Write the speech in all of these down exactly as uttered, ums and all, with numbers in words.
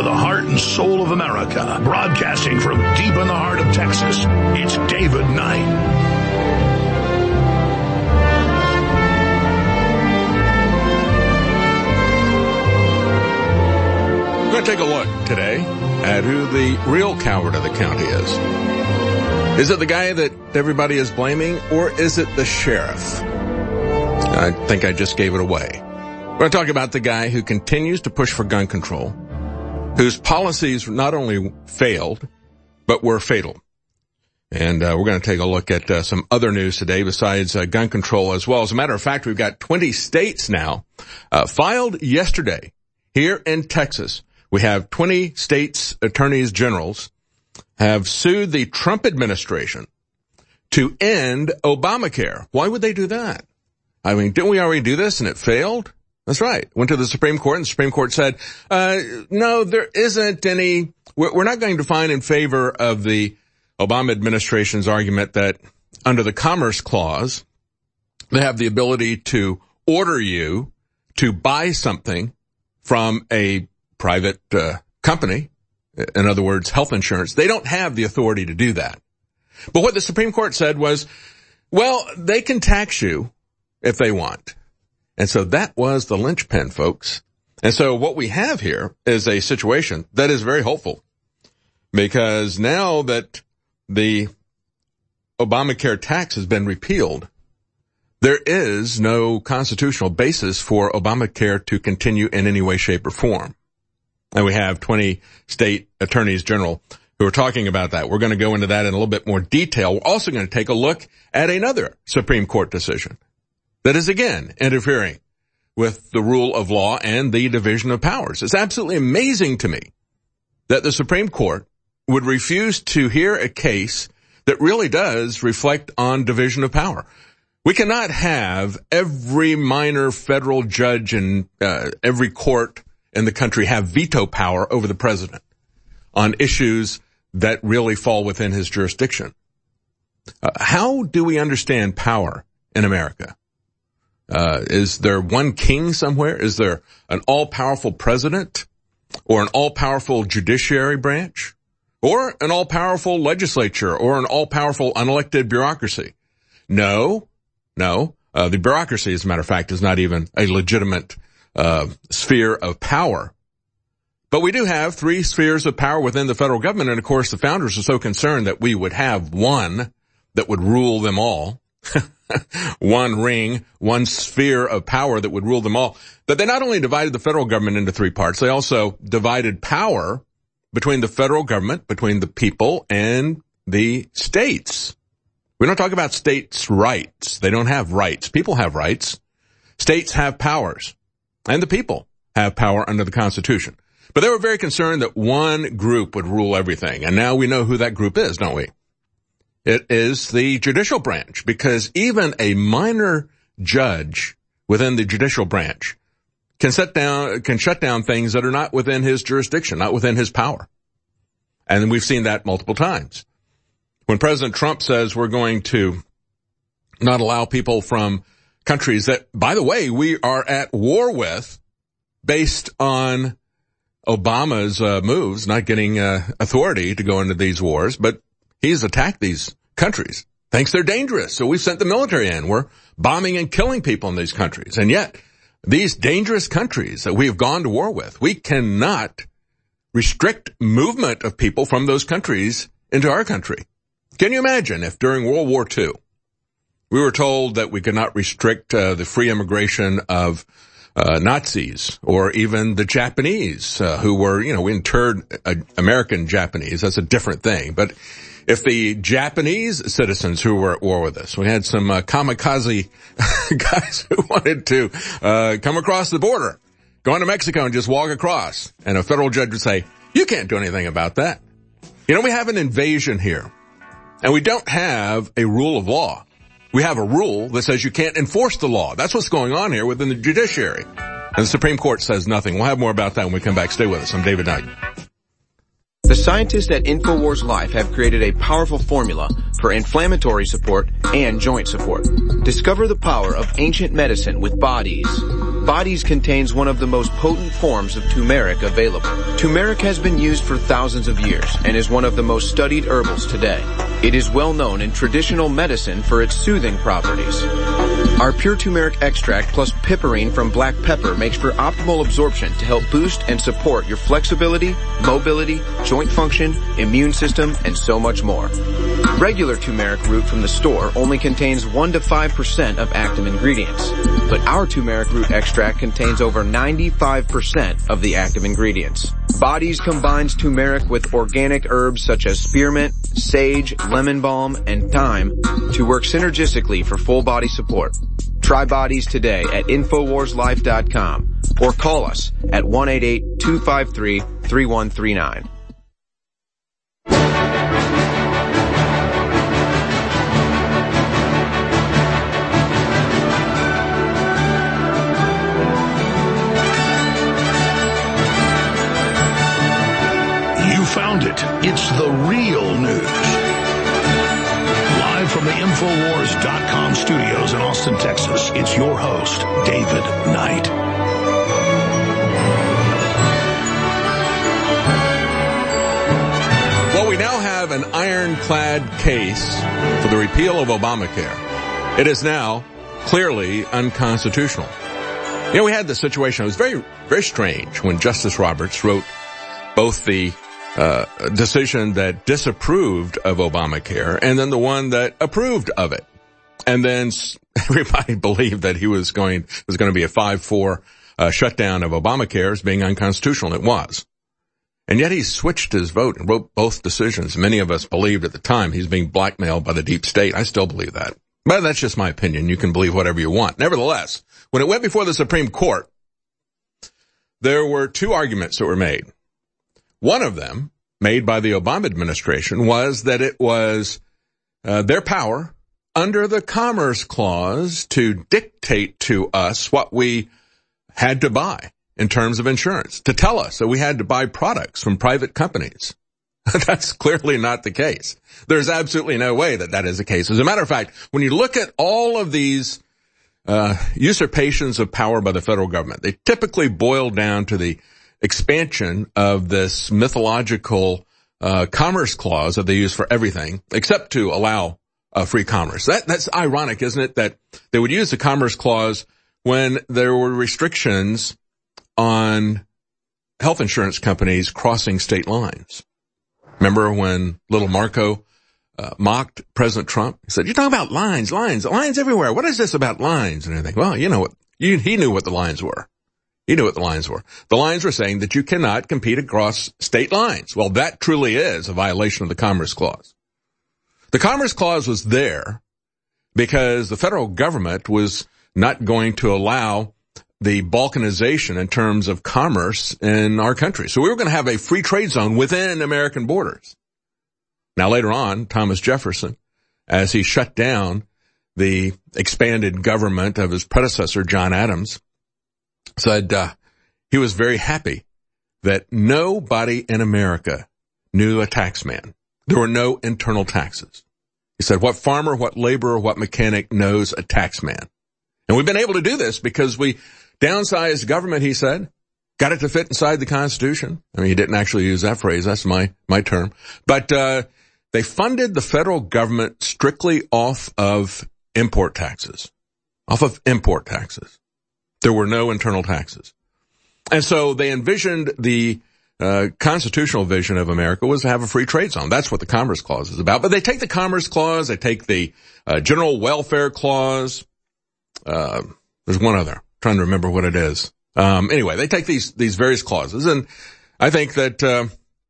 for the heart and soul of America. Broadcasting from deep in the heart of Texas, it's David Knight. We're going to take a look today at who the real coward of the county is. Is it the guy that everybody is blaming, or is it the sheriff? I think I just gave it away. We're going to talk about the guy who continues to push for gun control, whose policies not only failed, but were fatal. And uh, we're going to take a look at uh, some other news today besides uh, gun control as well. As a matter of fact, we've got twenty states now uh, filed yesterday here in Texas. We have twenty states attorneys generals have sued the Trump administration to end Obamacare. Why would they do that? I mean, didn't we already do this and it failed? That's right. Went to the Supreme Court and the Supreme Court said, uh, no, there isn't any, we're, we're not going to find in favor of the Obama administration's argument that under the Commerce Clause, they have the ability to order you to buy something from a private uh, company. In other words, health insurance. They don't have the authority to do that. But what the Supreme Court said was, well, they can tax you if they want. And so that was the linchpin, folks. And so what we have here is a situation that is very hopeful, because now that the Obamacare tax has been repealed, there is no constitutional basis for Obamacare to continue in any way, shape, or form. And we have twenty state attorneys general who are talking about that. We're going to go into that in a little bit more detail. We're also going to take a look at another Supreme Court decision that is, again, interfering with the rule of law and the division of powers. It's absolutely amazing to me that the Supreme Court would refuse to hear a case that really does reflect on division of power. We cannot have every minor federal judge and uh, every court in the country have veto power over the president on issues that really fall within his jurisdiction. Uh, how do we understand power in America? Uh, is there one king somewhere? Is there an all-powerful president or an all-powerful judiciary branch or an all-powerful legislature or an all-powerful unelected bureaucracy? No, no. Uh, the bureaucracy, as a matter of fact, is not even a legitimate uh sphere of power. But we do have three spheres of power within the federal government, and of course the founders are so concerned that we would have one that would rule them all. One ring, one sphere of power that would rule them all. That they not only divided the federal government into three parts, they also divided power between the federal government, between the people, and the states. We don't talk about states' rights. They don't have rights. People have rights. States have powers. And the people have power under the Constitution. But they were very concerned that one group would rule everything. And now we know who that group is, don't we? It is the judicial branch, because even a minor judge within the judicial branch can set down, can shut down things that are not within his jurisdiction, not within his power. And we've seen that multiple times. When President Trump says we're going to not allow people from countries that, by the way, we are at war with based on Obama's uh, moves, not getting uh, authority to go into these wars, but he's attacked these countries. Thinks they're dangerous, so we've sent the military in. We're bombing and killing people in these countries. And yet, these dangerous countries that we have gone to war with, we cannot restrict movement of people from those countries into our country. Can you imagine if during World War Two, we were told that we could not restrict uh, the free immigration of uh, Nazis or even the Japanese uh, who were, you know, we interred uh, American Japanese. That's a different thing. But if the Japanese citizens who were at war with us, we had some uh, kamikaze guys who wanted to uh, come across the border, go into Mexico and just walk across. And a federal judge would say, you can't do anything about that. You know, we have an invasion here. And we don't have a rule of law. We have a rule that says you can't enforce the law. That's what's going on here within the judiciary. And the Supreme Court says nothing. We'll have more about that when we come back. Stay with us. I'm David Knight. The scientists at InfoWars Life have created a powerful formula for inflammatory support and joint support. Discover the power of ancient medicine with Bodies. Bodies contains one of the most potent forms of turmeric available. Turmeric has been used for thousands of years and is one of the most studied herbals today. It is well known in traditional medicine for its soothing properties. Our pure turmeric extract plus piperine from black pepper makes for optimal absorption to help boost and support your flexibility, mobility, joint function, immune system, and so much more. Regular turmeric root from the store only contains one to five percent of active ingredients, but our turmeric root extract contains over ninety-five percent of the active ingredients. Bodies combines turmeric with organic herbs such as spearmint, sage, lemon balm, and thyme to work synergistically for full body support. Try Bodies today at Infowars Life dot com or call us at one eight eight, two five three, three one three nine. You found it. It's the real news. Live from the Infowars dot com studios in Austin, Texas, it's your host, David Knight. Well, we now have an ironclad case for the repeal of Obamacare. It is now clearly unconstitutional. You know, we had this situation. It was very, very strange when Justice Roberts wrote both the uh decision that disapproved of Obamacare and then the one that approved of it. And then everybody believed that he was going, was going to be a five four uh, shutdown of Obamacare as being unconstitutional. It was. And yet he switched his vote and wrote both decisions. Many of us believed at the time he's being blackmailed by the deep state. I still believe that. But that's just my opinion. You can believe whatever you want. Nevertheless, when it went before the Supreme Court, there were two arguments that were made. One of them, made by the Obama administration, was that it was uh, their power under the Commerce Clause to dictate to us what we had to buy in terms of insurance, to tell us that we had to buy products from private companies. That's clearly not the case. There's absolutely no way that that is the case. As a matter of fact, when you look at all of these uh usurpations of power by the federal government, they typically boil down to the expansion of this mythological uh Commerce Clause that they use for everything except to allow uh, free commerce. That that's ironic, isn't it, that they would use the Commerce Clause when there were restrictions on health insurance companies crossing state lines. Remember when little Marco uh, mocked President Trump? He said, "You're talking about lines, lines, lines everywhere. What is this about lines?" And everything. Well, you know what? You, he knew what the lines were. He knew what the lines were. The lines were saying that you cannot compete across state lines. Well, that truly is a violation of the Commerce Clause. The Commerce Clause was there because the federal government was not going to allow the balkanization in terms of commerce in our country. So we were going to have a free trade zone within American borders. Now later on, Thomas Jefferson, as he shut down the expanded government of his predecessor, John Adams, said uh, he was very happy that nobody in America knew a tax man. There were no internal taxes. He said, what farmer, what laborer, what mechanic knows a tax man? And we've been able to do this because we downsized government, he said, got it to fit inside the Constitution. I mean, he didn't actually use that phrase. That's my, my term. But uh they funded the federal government strictly off of import taxes, off of import taxes. There were no internal taxes. And so they envisioned the uh constitutional vision of America was to have a free trade zone. That's what the Commerce Clause is about. But they take the Commerce Clause, they take the uh, General Welfare Clause. Uh, there's one other. I'm trying to remember what it is. Um, anyway, they take these, these various clauses. And I think that uh,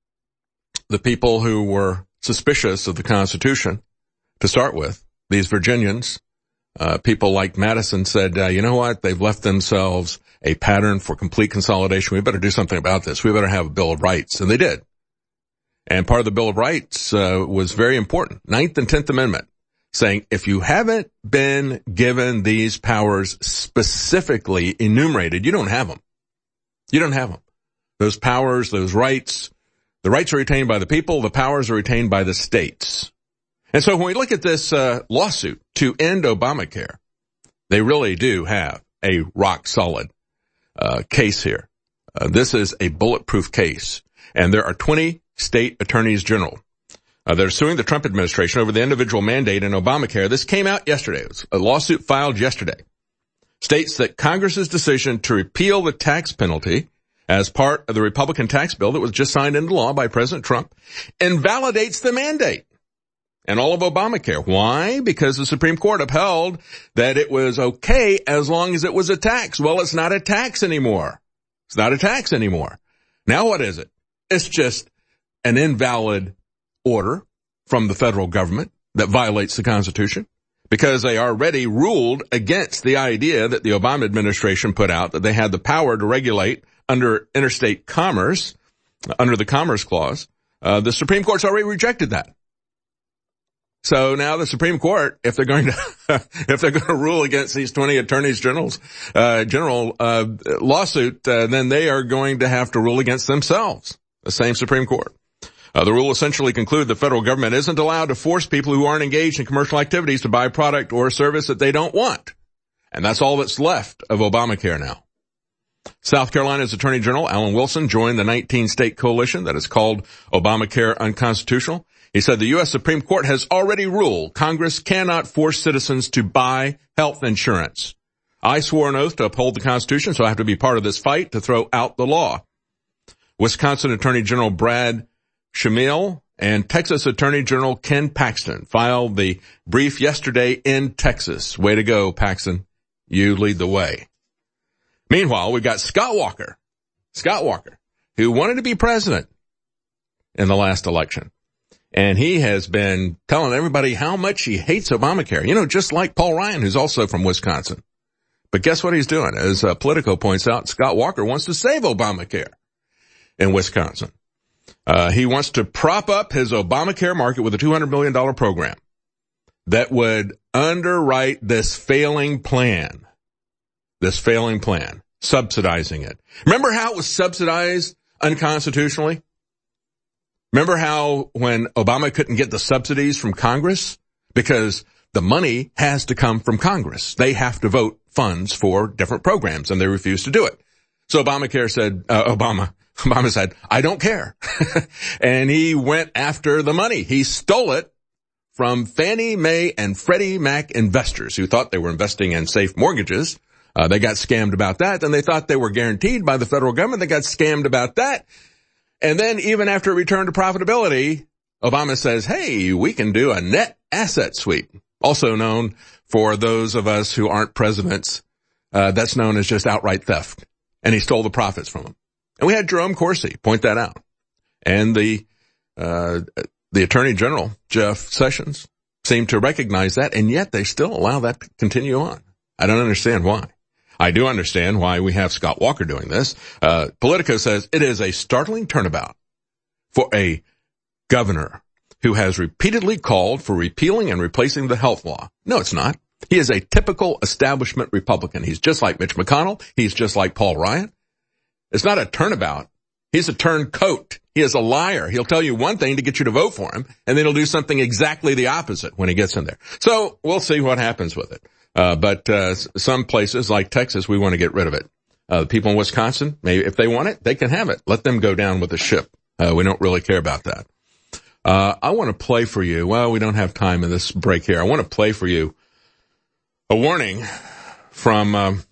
the people who were suspicious of the Constitution to start with, these Virginians, uh, people like Madison said, uh, you know what? They've left themselves a pattern for complete consolidation. We better do something about this. We better have a Bill of Rights. And they did. And part of the Bill of Rights uh, was very important. Ninth and Tenth Amendment, saying if you haven't been given these powers specifically enumerated, you don't have them. You don't have them. Those powers, those rights, the rights are retained by the people, the powers are retained by the states. And so when we look at this uh, lawsuit to end Obamacare, they really do have a rock-solid uh, case here. Uh, this is a bulletproof case, and there are twenty state attorneys general uh, that are suing the Trump administration over the individual mandate in Obamacare. This came out yesterday. It was a lawsuit filed yesterday. States that Congress's decision to repeal the tax penalty as part of the Republican tax bill that was just signed into law by President Trump invalidates the mandate and all of Obamacare. Why? Because the Supreme Court upheld that it was okay as long as it was a tax. Well, it's not a tax anymore. It's not a tax anymore. Now what is it? It's just an invalid order from the federal government that violates the Constitution, because they already ruled against the idea that the Obama administration put out that they had the power to regulate under interstate commerce, under the Commerce Clause. Uh, the Supreme Court's already rejected that. So now the Supreme Court, if they're going to, if they're going to rule against these twenty attorneys generals, uh, general, uh, lawsuit, uh, then they are going to have to rule against themselves, the same Supreme Court. Uh, the rule essentially concluded the federal government isn't allowed to force people who aren't engaged in commercial activities to buy a product or a service that they don't want. And that's all that's left of Obamacare now. South Carolina's Attorney General Alan Wilson joined the nineteen state coalition that has called Obamacare unconstitutional. He said the U S Supreme Court has already ruled Congress cannot force citizens to buy health insurance. I swore an oath to uphold the Constitution, so I have to be part of this fight to throw out the law. Wisconsin Attorney General Brad Shamil and Texas Attorney General Ken Paxton filed the brief yesterday in Texas. Way to go, Paxton. You lead the way. Meanwhile, we've got Scott Walker, Scott Walker, who wanted to be president in the last election. And he has been telling everybody how much he hates Obamacare. You know, just like Paul Ryan, who's also from Wisconsin. But guess what he's doing? As uh, Politico points out, Scott Walker wants to save Obamacare in Wisconsin. Uh, he wants to prop up his Obamacare market with a two hundred million dollars program that would underwrite this failing plan, this failing plan, subsidizing it. Remember how it was subsidized unconstitutionally? Remember how when Obama couldn't get the subsidies from Congress? Because the money has to come from Congress. They have to vote funds for different programs, and they refused to do it. So Obamacare said, uh, Obama, Obama said, I don't care. And he went after the money. He stole it from Fannie Mae and Freddie Mac investors who thought they were investing in safe mortgages. Uh, they got scammed about that. Then they thought they were guaranteed by the federal government. They got scammed about that. And then even after it returned to profitability, Obama says, hey, we can do a net asset sweep, also known for those of us who aren't presidents. Uh, that's known as just outright theft. And he stole the profits from them. And we had Jerome Corsi point that out. And the, uh, the Attorney General, Jeff Sessions, seemed to recognize that, and yet they still allow that to continue on. I don't understand why. I do understand why we have Scott Walker doing this. Uh, Politico says it is a startling turnabout for a governor who has repeatedly called for repealing and replacing the health law. No, it's not. He is a typical establishment Republican. He's just like Mitch McConnell. He's just like Paul Ryan. It's not a turnabout. He's a turncoat. He is a liar. He'll tell you one thing to get you to vote for him, and then he'll do something exactly the opposite when he gets in there. So we'll see what happens with it. Uh, but, uh, some places like Texas, we want to get rid of it. Uh, the people in Wisconsin, maybe if they want it, they can have it. Let them go down with the ship. Uh, we don't really care about that. Uh, I want to play for you. Well, we don't have time in this break here. I want to play for you a warning from, um,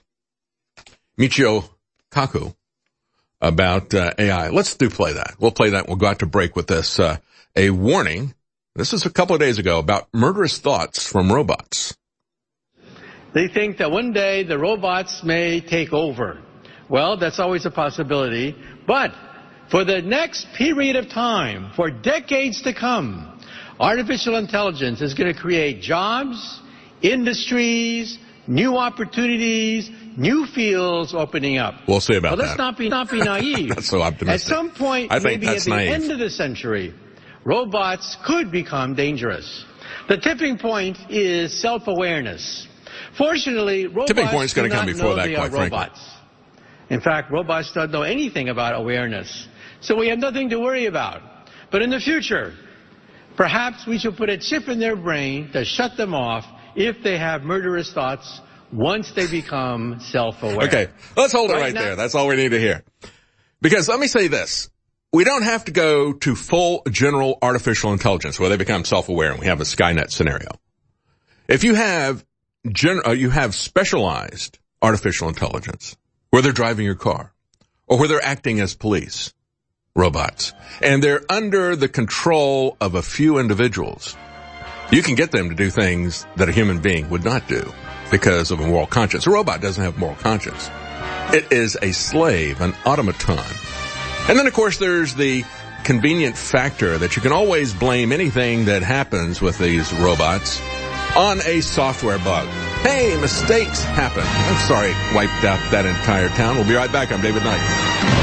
Michio Kaku about, uh, A I. Let's do play that. We'll play that. We'll go out to break with this, uh, a warning. This is a couple of days ago about murderous thoughts from robots. They think that one day the robots may take over. Well, that's always a possibility. But for the next period of time, for decades to come, artificial intelligence is going to create jobs, industries, new opportunities, new fields opening up. We'll see about well, let's that. not be, not be naive. That's so optimistic. At some point, I think maybe that's at the naive. end of the century, robots could become dangerous. The tipping point is self-awareness. Fortunately, robots tipping point's do going to come not before know that, they quite are frankly. robots. In fact, robots don't know anything about awareness. So we have nothing to worry about. But in the future, perhaps we should put a chip in their brain to shut them off if they have murderous thoughts once they become self-aware. Okay, let's hold it right, Right now- there. That's all we need to hear. Because let me say this. We don't have to go to full general artificial intelligence where they become self-aware and we have a Skynet scenario. If you have gen- uh, you have specialized artificial intelligence where they're driving your car or where they're acting as police robots and they're under the control of a few individuals, you can get them to do things that a human being would not do because of a moral conscience. A robot doesn't have moral conscience. It is a slave, an automaton. And then, of course, there's the convenient factor that you can always blame anything that happens with these robots on a software bug. Hey, mistakes happen. I'm sorry it wiped out that entire town. We'll be right back. I'm David Knight.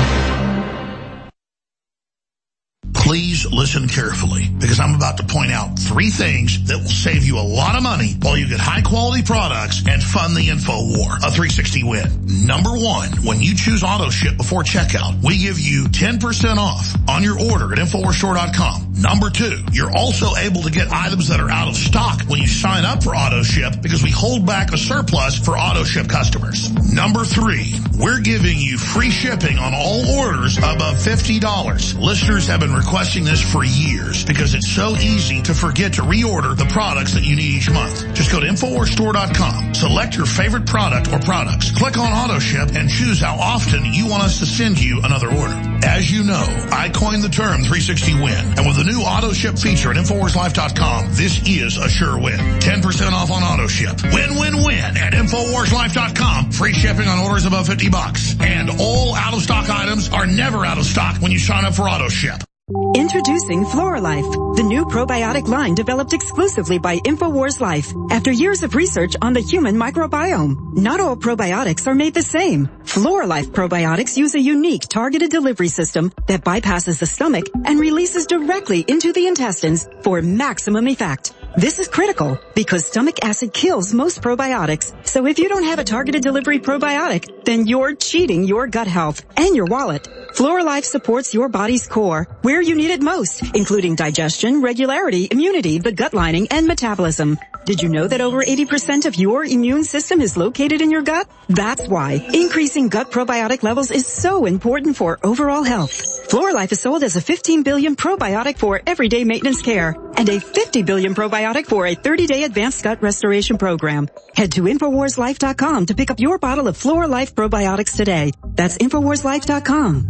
Please listen carefully, because I'm about to point out three things that will save you a lot of money while you get high-quality products and fund the info war. A three sixty win. Number one, when you choose AutoShip before checkout, we give you ten percent off on your order at Infowars Store dot com. Number two, you're also able to get items that are out of stock when you sign up for AutoShip because we hold back a surplus for AutoShip customers. Number three, we're giving you free shipping on all orders above fifty dollars. Listeners have been requesting this for years because it's so easy to forget to reorder the products that you need each month. Just go to Infowars Store dot com, select your favorite product or products, click on AutoShip, and choose how often you want us to send you another order. As you know, I coined the term three sixty win, and with the new AutoShip feature at Infowars Life dot com, this is a sure win. ten percent off on AutoShip. Win, win, win at Infowars Life dot com. Free shipping on orders above fifty bucks. And all out-of-stock items are never out of stock when you sign up for AutoShip. Introducing FloraLife, the new probiotic line developed exclusively by Infowars Life after years of research on the human microbiome. Not all probiotics are made the same. FloraLife probiotics use a unique targeted delivery system that bypasses the stomach and releases directly into the intestines for maximum effect. This is critical because stomach acid kills most probiotics. So if you don't have a targeted delivery probiotic, then you're cheating your gut health and your wallet. FloraLife supports your body's core where you need it most, including digestion, regularity, immunity, the gut lining, and metabolism. Did you know that over eighty percent of your immune system is located in your gut? That's why increasing gut probiotic levels is so important for overall health. FloraLife is sold as a fifteen billion probiotic for everyday maintenance care and a fifty billion probiotic for a thirty day advanced gut restoration program. Head to Infowars Life dot com to pick up your bottle of FloraLife probiotics today. That's Infowars Life dot com.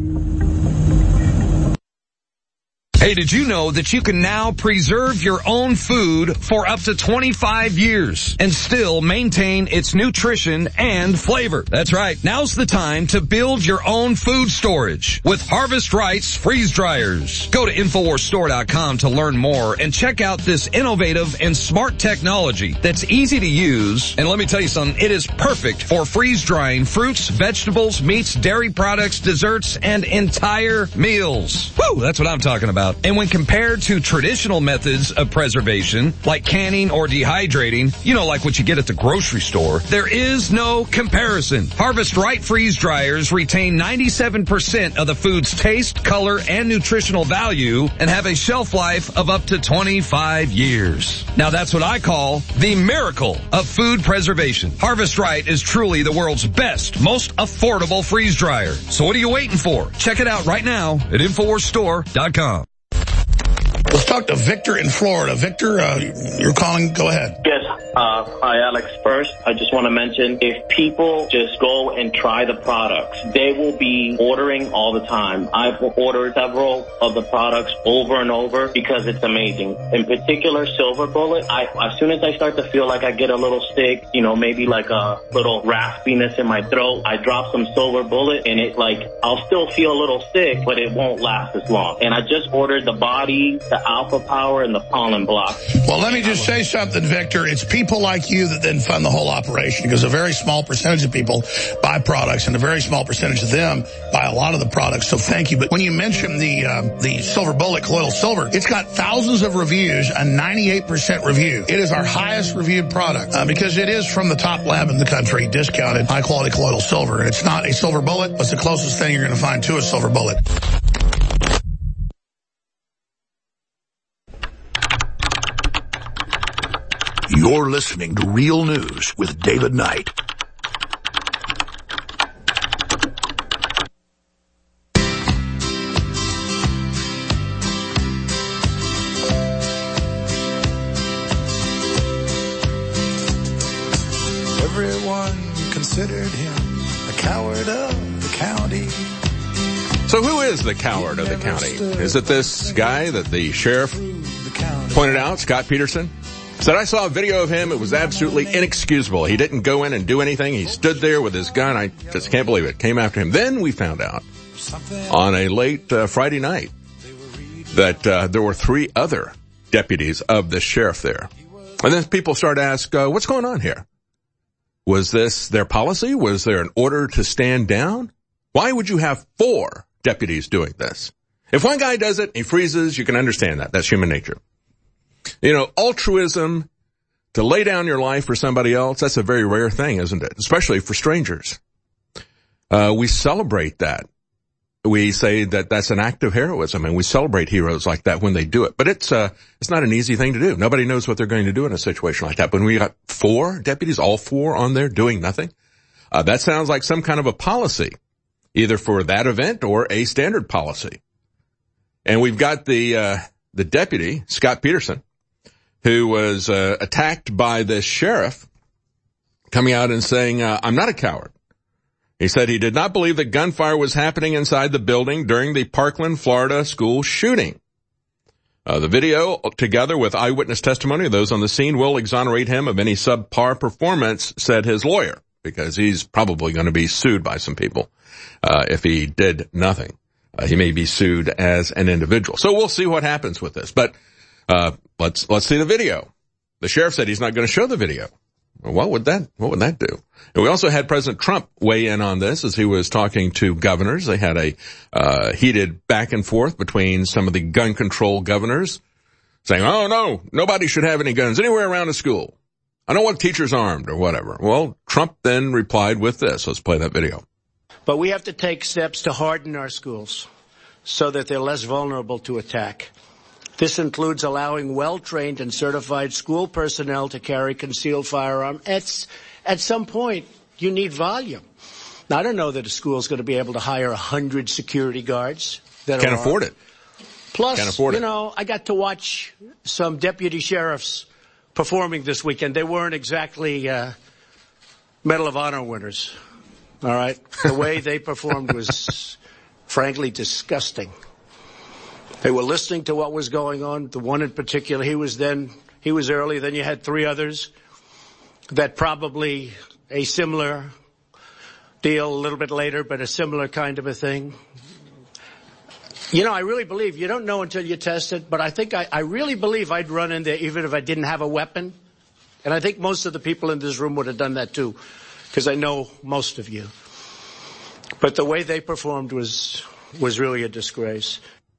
Hey, did you know that you can now preserve your own food for up to twenty-five years and still maintain its nutrition and flavor? That's right. Now's the time to build your own food storage with Harvest Right's freeze dryers. Go to Infowars Store dot com to learn more and check out this innovative and smart technology that's easy to use. And let me tell you something, it is perfect for freeze drying fruits, vegetables, meats, dairy products, desserts, and entire meals. Woo, that's what I'm talking about. And when compared to traditional methods of preservation, like canning or dehydrating, you know, like what you get at the grocery store, there is no comparison. Harvest Right freeze dryers retain ninety-seven percent of the food's taste, color, and nutritional value and have a shelf life of up to twenty-five years. Now that's what I call the miracle of food preservation. Harvest Right is truly the world's best, most affordable freeze dryer. So what are you waiting for? Check it out right now at Infowars Store dot com. Let's talk to Victor in Florida. Victor, uh, you're calling. Go ahead. Yes. Uh, hi, Alex. First, I just want to mention, if people just go and try the products, they will be ordering all the time. I've ordered several of the products over and over because it's amazing. In particular, Silver Bullet, I, as soon as I start to feel like I get a little sick, you know, maybe like a little raspiness in my throat, I drop some Silver Bullet and it like, I'll still feel a little sick, but it won't last as long. And I just ordered the Body, the Alpha Power, and the Pollen Block. Well, let me just say something, Victor. It's people like you that then fund the whole operation because a very small percentage of people buy products and a very small percentage of them buy a lot of the products. So thank you. But when you mention the uh, the Silver Bullet Colloidal Silver, it's got thousands of reviews, a ninety-eight percent review. It is our highest reviewed product uh, because it is from the top lab in the country, discounted high-quality colloidal silver. And it's not a silver bullet. It's the closest thing you're going to find to a silver bullet. You're listening to Real News with David Knight. Everyone considered him a coward of the county. So who is the coward of the county? Is it this guy that the sheriff pointed out, Scott Peterson? Said, I saw a video of him. It was absolutely inexcusable. He didn't go in and do anything. He stood there with his gun. I just can't believe it. Came after him. Then we found out on a late uh, Friday night that uh, there were three other deputies of the sheriff there. And then people started to ask, uh, what's going on here? Was this their policy? Was there an order to stand down? Why would you have four deputies doing this? If one guy does it, he freezes, you can understand that. That's human nature. You know, altruism, to lay down your life for somebody else, that's a very rare thing, isn't it? Especially for strangers. Uh, we celebrate that. We say that that's an act of heroism, and we celebrate heroes like that when they do it. But it's, uh, it's not an easy thing to do. Nobody knows what they're going to do in a situation like that. When we got four deputies, all four on there doing nothing, uh, that sounds like some kind of a policy, either for that event or a standard policy. And we've got the, uh, the deputy, Scott Peterson, who was, uh, attacked by this sheriff, coming out and saying, uh, I'm not a coward. He said he did not believe that gunfire was happening inside the building during the Parkland, Florida school shooting. Uh, the video, together with eyewitness testimony of those on the scene, will exonerate him of any subpar performance, said his lawyer, because he's probably going to be sued by some people, uh, if he did nothing. Uh, he may be sued as an individual. So we'll see what happens with this. But, uh, let's, let's see the video. The sheriff said he's not going to show the video. Well, what would that, what would that do? And we also had President Trump weigh in on this as he was talking to governors. They had a, uh, heated back and forth between some of the gun control governors saying, oh no, nobody should have any guns anywhere around a school. I don't want teachers armed or whatever. Well, Trump then replied with this. Let's play that video. But we have to take steps to harden our schools so that they're less vulnerable to attack. This includes allowing well-trained and certified school personnel to carry concealed firearm. At, at some point, you need volume. Now, I don't know that a school is going to be able to hire one hundred security guards. That Can't are afford it. Plus, Can't afford you it. know, I got to watch some deputy sheriffs performing this weekend. They weren't exactly uh, Medal of Honor winners. All right? The way they performed was, frankly, disgusting. They were listening to what was going on. The one in particular, he was then, he was early. Then you had three others that probably a similar deal a little bit later, but a similar kind of a thing. You know, I really believe, you don't know until you test it, but I think I, I really believe I'd run in there even if I didn't have a weapon. And I think most of the people in this room would have done that too, because I know most of you. But the way they performed was, was really a disgrace.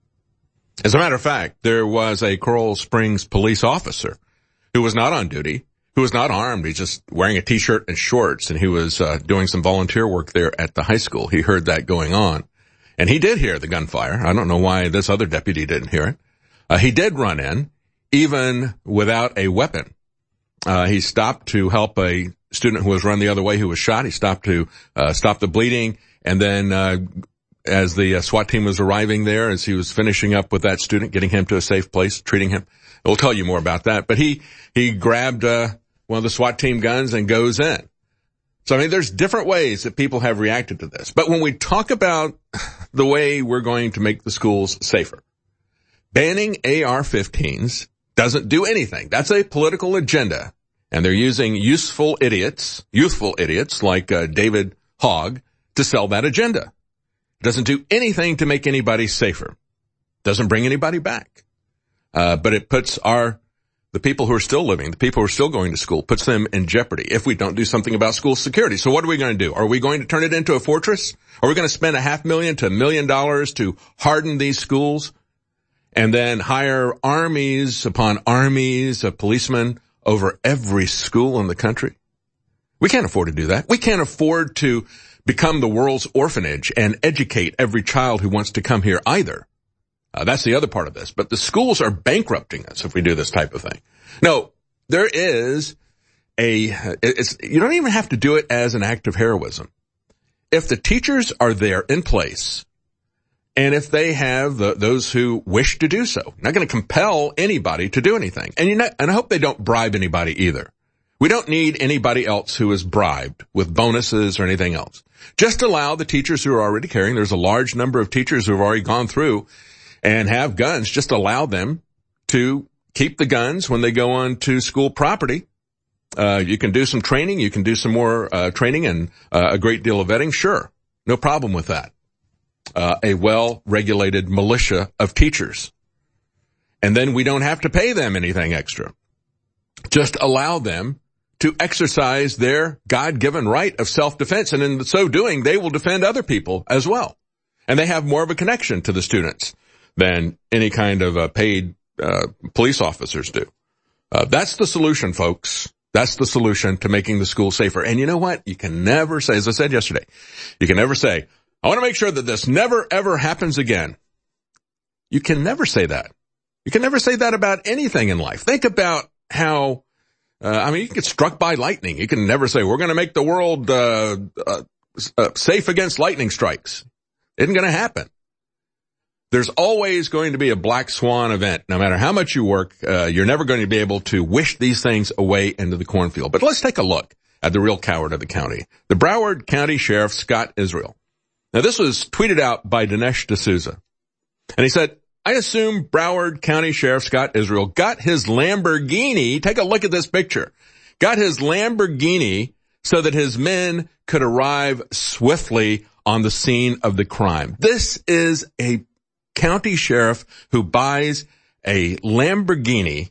As a matter of fact, there was a Coral Springs police officer who was not on duty, who was not armed. He's just wearing a T-shirt and shorts, and he was uh, doing some volunteer work there at the high school. He heard that going on, and he did hear the gunfire. I don't know why this other deputy didn't hear it. Uh, he did run in, even without a weapon. Uh, he stopped to help a student who was run the other way who was shot. He stopped to uh, stop the bleeding, and then uh as the uh, SWAT team was arriving there, as he was finishing up with that student, getting him to a safe place, treating him. We'll tell you more about that. But he, he grabbed, uh, one of the SWAT team guns and goes in. So, I mean, there's different ways that people have reacted to this. But when we talk about the way we're going to make the schools safer, banning A R fifteens doesn't do anything. That's a political agenda. And they're using useful idiots, youthful idiots like, uh, David Hogg to sell that agenda. Doesn't do anything to make anybody safer. Doesn't bring anybody back. Uh, but it puts our, the people who are still living, the people who are still going to school, puts them in jeopardy if we don't do something about school security. So what are we going to do? Are we going to turn it into a fortress? Are we going to spend a half million to a million dollars to harden these schools and then hire armies upon armies of policemen over every school in the country? We can't afford to do that. We can't afford to become the world's orphanage and educate every child who wants to come here either. Uh, that's the other part of this. But the schools are bankrupting us if we do this type of thing. No, there is a, it's, you don't even have to do it as an act of heroism. If the teachers are there in place, and if they have the, those who wish to do so, you're not going to compel anybody to do anything. And you're not, and I hope they don't bribe anybody either. We don't need anybody else who is bribed with bonuses or anything else. Just allow the teachers who are already carrying, there's a large number of teachers who have already gone through and have guns, just allow them to keep the guns when they go on to school property. Uh, you can do some training, you can do some more, uh, training and, uh, a great deal of vetting, sure. No problem with that. Uh, a well-regulated militia of teachers. And then we don't have to pay them anything extra. Just allow them to exercise their God-given right of self-defense, and in so doing, they will defend other people as well. And they have more of a connection to the students than any kind of uh, paid uh, police officers do. Uh, that's the solution, folks. That's the solution to making the school safer. And you know what? You can never say, as I said yesterday, you can never say, I want to make sure that this never, ever happens again. You can never say that. You can never say that about anything in life. Think about how, uh, I mean, you get struck by lightning. You can never say, we're going to make the world uh, uh, uh safe against lightning strikes. Isn't going to happen. There's always going to be a black swan event. No matter how much you work, uh, you're never going to be able to wish these things away into the cornfield. But let's take a look at the real coward of the county, the Broward County Sheriff, Scott Israel. Now, this was tweeted out by Dinesh D'Souza. And he said, I assume Broward County Sheriff Scott Israel got his Lamborghini, take a look at this picture, got his Lamborghini so that his men could arrive swiftly on the scene of the crime. This is a county sheriff who buys a Lamborghini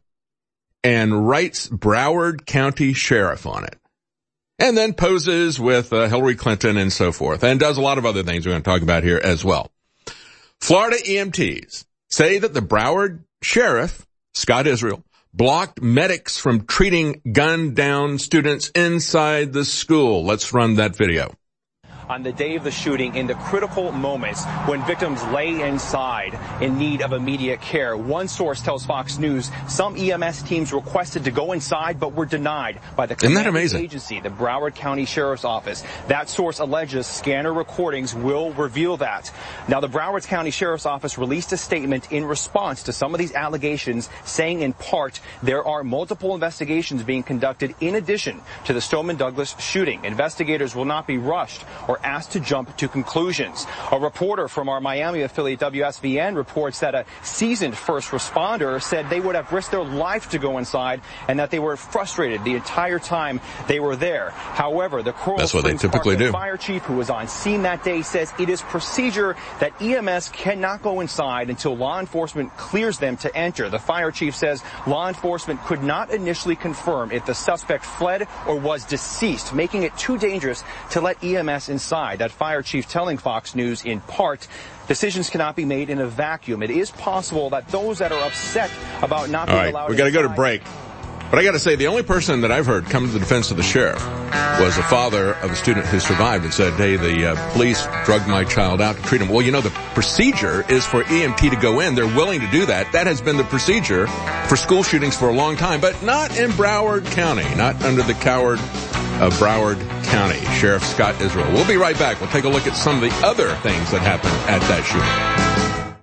and writes Broward County Sheriff on it. And then poses with uh, Hillary Clinton and so forth, and does a lot of other things we're going to talk about here as well. Florida E M Ts say that the Broward Sheriff, Scott Israel, blocked medics from treating gunned-down students inside the school. Let's run that video. On the day of the shooting, in the critical moments when victims lay inside in need of immediate care. One source tells Fox News some E M S teams requested to go inside but were denied by the commanding agency, the Broward County Sheriff's Office. That source alleges scanner recordings will reveal that. Now, the Broward County Sheriff's Office released a statement in response to some of these allegations, saying in part there are multiple investigations being conducted in addition to the Stoneman Douglas shooting. Investigators will not be rushed or asked to jump to conclusions. A reporter from our Miami affiliate W S V N reports that a seasoned first responder said they would have risked their life to go inside and that they were frustrated the entire time they were there. However, the Coral That's what Springs they typically do. Fire chief who was on scene that day says it is procedure that E M S cannot go inside until law enforcement clears them to enter. The fire chief says law enforcement could not initially confirm if the suspect fled or was deceased, making it too dangerous to let E M S inside. That fire chief telling Fox News in part, decisions cannot be made in a vacuum. It is possible that those that are upset about not being allowed. All right, we got to go to break. But I got to say, the only person that I've heard come to the defense of the sheriff was a father of a student who survived and said, hey, the uh, police drugged my child out to treat him. Well, you know, the procedure is for E M T to go in. They're willing to do that. That has been the procedure for school shootings for a long time, but not in Broward County, not under the coward of Broward County, Sheriff Scott Israel. We'll be right back. We'll take a look at some of the other things that happened at that shooting.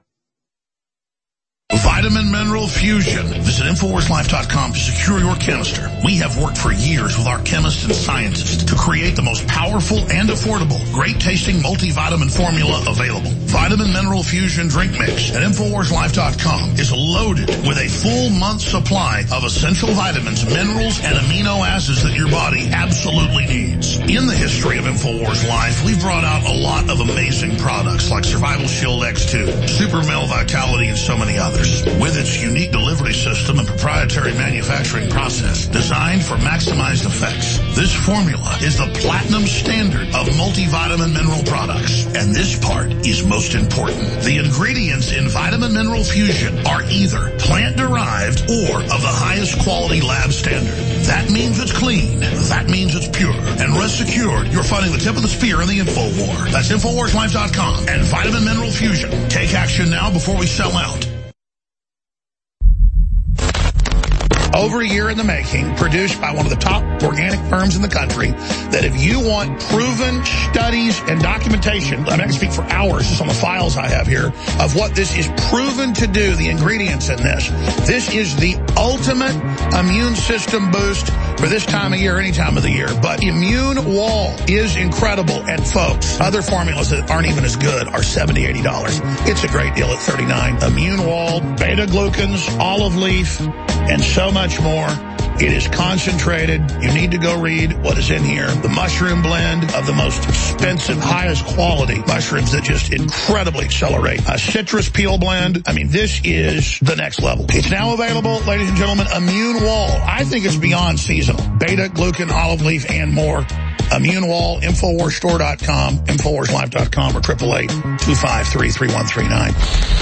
Vitamin Mineral Fusion. Visit Infowars Life dot com to secure your canister. We have worked for years with our chemists and scientists to create the most powerful and affordable, great-tasting multivitamin formula available. Vitamin Mineral Fusion Drink Mix at Infowars Life dot com is loaded with a full month's supply of essential vitamins, minerals, and amino acids that your body absolutely needs. In the history of Infowars Life, we've brought out a lot of amazing products like Survival Shield X two, Super Male Vitality, and so many others. With its unique delivery system and proprietary manufacturing process designed for maximized effects, this formula is the platinum standard of multivitamin mineral products. And this part is most important. The ingredients in Vitamin Mineral Fusion are either plant-derived or of the highest quality lab standard. That means it's clean. That means it's pure. And rest assured, you're finding the tip of the spear in the info war. That's Infowars Life dot com and Vitamin Mineral Fusion. Take action now before we sell out. over a year in the making, produced by one of the top organic firms in the country, that if you want proven studies and documentation, I mean, I can speak for hours just on the files I have here, of what this is proven to do, the ingredients in this. This is the ultimate immune system boost for this time of year, any time of the year. But Immune Wall is incredible. And folks, other formulas that aren't even as good are seventy dollars, eighty dollars. It's a great deal at thirty-nine dollars. Immune Wall, beta-glucans, olive leaf, and so much more. It is concentrated. You need to go read what is in here. The mushroom blend of the most expensive, highest quality mushrooms that just incredibly accelerate. A citrus peel blend. I mean, this is the next level. It's now available, ladies and gentlemen, Immune Wall. I think it's beyond seasonal. Beta, glucan, olive leaf, and more. Immune Wall, Infowars Store dot com, Infowars Live dot com, or eight eight eight, two five three, three one three nine.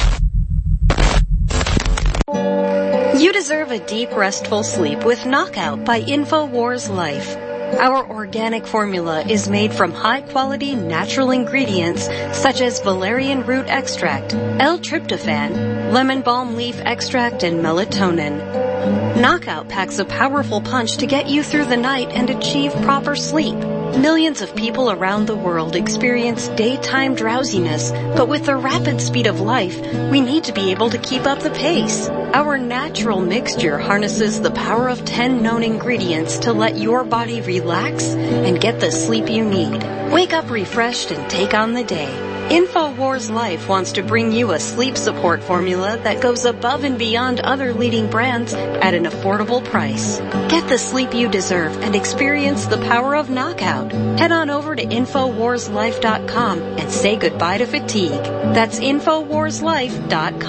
You deserve a deep, restful sleep with Knockout by Infowars Life. Our organic formula is made from high-quality natural ingredients such as valerian root extract, L-tryptophan, lemon balm leaf extract, and melatonin. Knockout packs a powerful punch to get you through the night and achieve proper sleep. Millions of people around the world experience daytime drowsiness, but with the rapid speed of life, we need to be able to keep up the pace. Our natural mixture harnesses the power of ten known ingredients to let your body relax and get the sleep you need. Wake up refreshed and take on the day. Infowars Life wants to bring you a sleep support formula that goes above and beyond other leading brands at an affordable price. Get the sleep you deserve and experience the power of Knockout. Head on over to Infowars Life dot com and say goodbye to fatigue. That's Infowars Life dot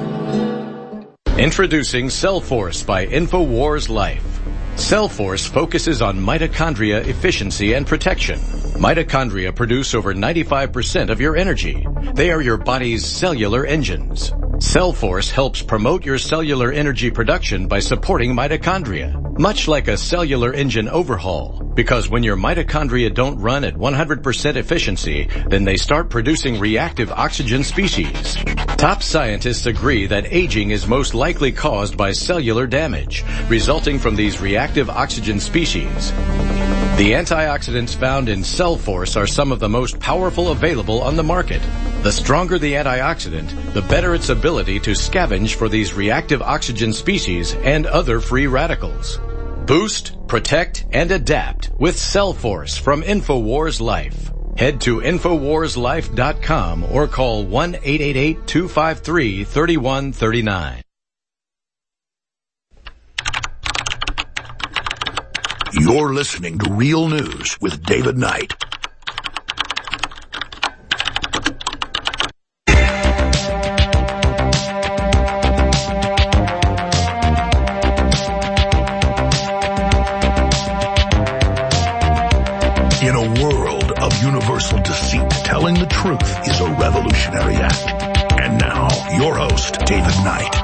com. Introducing Cellforce by Infowars Life. Cellforce focuses on mitochondria efficiency and protection. Mitochondria produce over ninety-five percent of your energy. They are your body's cellular engines. Cellforce helps promote your cellular energy production by supporting mitochondria, much like a cellular engine overhaul. Because when your mitochondria don't run at one hundred percent efficiency, then they start producing reactive oxygen species. Top scientists agree that aging is most likely caused by cellular damage, resulting from these reactive oxygen species. The antioxidants found in Cellforce are some of the most powerful available on the market. The stronger the antioxidant, the better its ability to scavenge for these reactive oxygen species and other free radicals. Boost, protect, and adapt with Cellforce from Infowars Life. Head to Infowars Life dot com or call one eight eight eight, two five three, three one three nine. You're listening to Real News with David Knight. In a world of universal deceit, telling the truth is a revolutionary act. And now, your host, David Knight.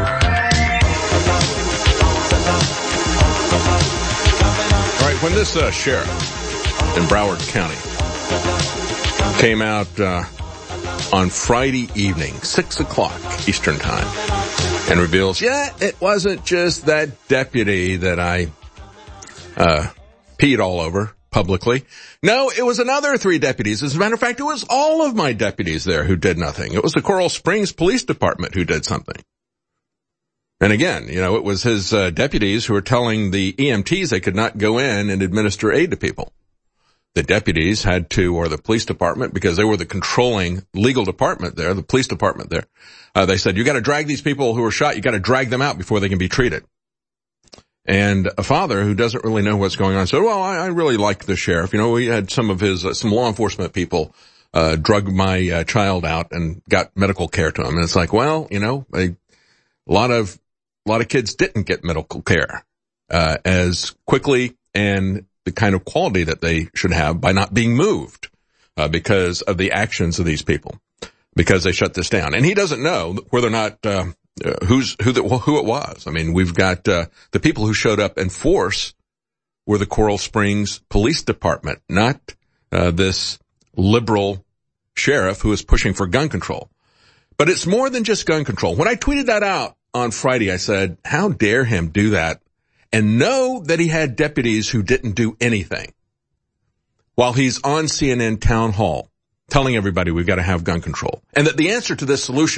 When this uh, sheriff in Broward County came out uh, on Friday evening, six o'clock Eastern Time, and reveals, yeah, it wasn't just that deputy that I uh peed all over publicly. No, it was another three deputies. As a matter of fact, it was all of my deputies there who did nothing. It was the Coral Springs Police Department who did something. And again, you know, it was his uh, deputies who were telling the E M Ts they could not go in and administer aid to people. The deputies had to, or the police department, because they were the controlling legal department there, the police department there, uh, they said, you got to drag these people who were shot, you got to drag them out before they can be treated. And a father who doesn't really know what's going on said, well, I, I really like the sheriff. You know, we had some of his, uh, some law enforcement people uh drug my uh, child out and got medical care to him. And it's like, well, you know, a lot of A lot of kids didn't get medical care uh as quickly and the kind of quality that they should have by not being moved uh, because of the actions of these people, because they shut this down. And he doesn't know whether or not uh, uh who's who that who it was. I mean, we've got uh the people who showed up in force were the Coral Springs Police Department, not uh this liberal sheriff who is pushing for gun control. But it's more than just gun control. When I tweeted that out on Friday, I said, how dare him do that and know that he had deputies who didn't do anything while he's on C N N town hall telling everybody we've got to have gun control, and that the answer to this solution